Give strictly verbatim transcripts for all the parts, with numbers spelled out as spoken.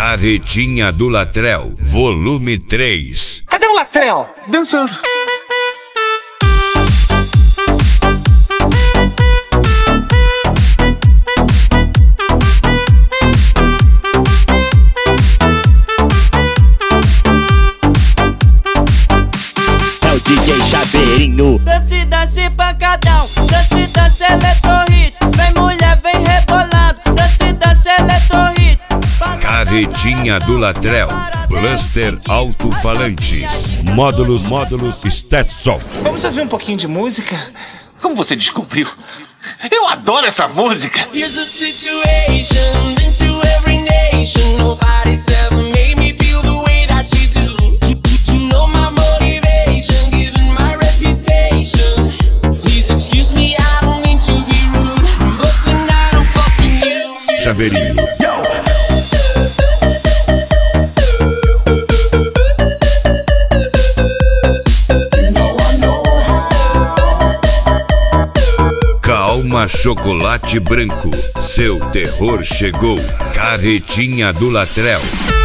Carretinha do Latrell, volume três. Cadê o Latrell? Dançando. É o D J Chaveirinho. Dance, dance, pancadão. Dance, dance, eletro-hit. Vem mulher, vem rebolando. Dance, dance, eletro-hit. Carretinha do Latrell, Blaster alto-falantes, módulos, módulos Stetson. Vamos ouvir um pouquinho de música? Como você descobriu? Eu adoro essa música. Here's a situation into every nation. Nobody's ever made me feel the way that you do. You, you, you know my motivation, given my reputation. Please excuse me, I don't mean to be rude, but tonight I'm fucking you. Chaveirinho. Calma, chocolate branco, seu terror chegou. Carretinha do Latrell.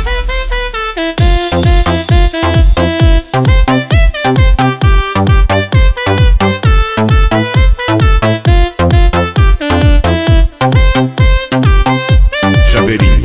Chaveirinho.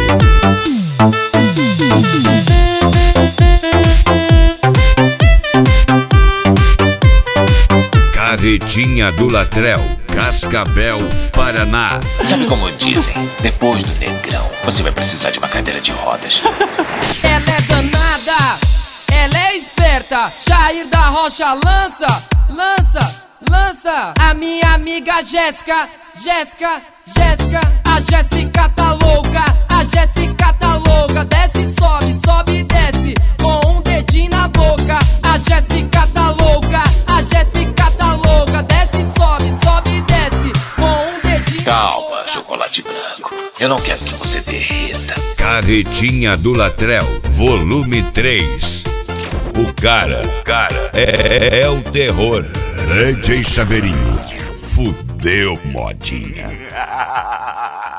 Carretinha do Latrell, Cascavel, Paraná. Sabe como dizem? Depois do negrão, você vai precisar de uma cadeira de rodas. Ela é danada, ela é esperta. Jair da Rocha lança, lança, lança. A minha amiga Jéssica, Jéssica, Jéssica. A Jéssica tá louca, a Jéssica tá louca. Desce, sobe, sobe e desce, com um dedinho na boca. A Jéssica tá louca, a Jéssica tá louca. Desce, sobe, sobe e desce, com um dedinho Calma, na boca. chocolate branco. Eu não quero que você derreta. Carretinha do Latrell, volume três. O cara, o cara é, é o terror. D J Chaveirinho, fudeu modinha.